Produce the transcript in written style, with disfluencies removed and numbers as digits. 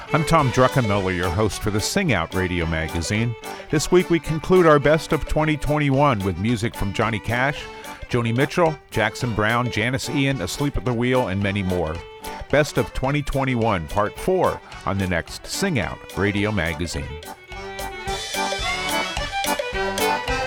I'm Tom Druckenmiller, your host for the Sing Out Radio magazine. This week we conclude our Best of 2021 with music from Johnny Cash, Joni Mitchell, Jackson Browne, Janis Ian, Asleep at the Wheel, and many more. Best of 2021, Part 4, on the next Sing Out Radio magazine.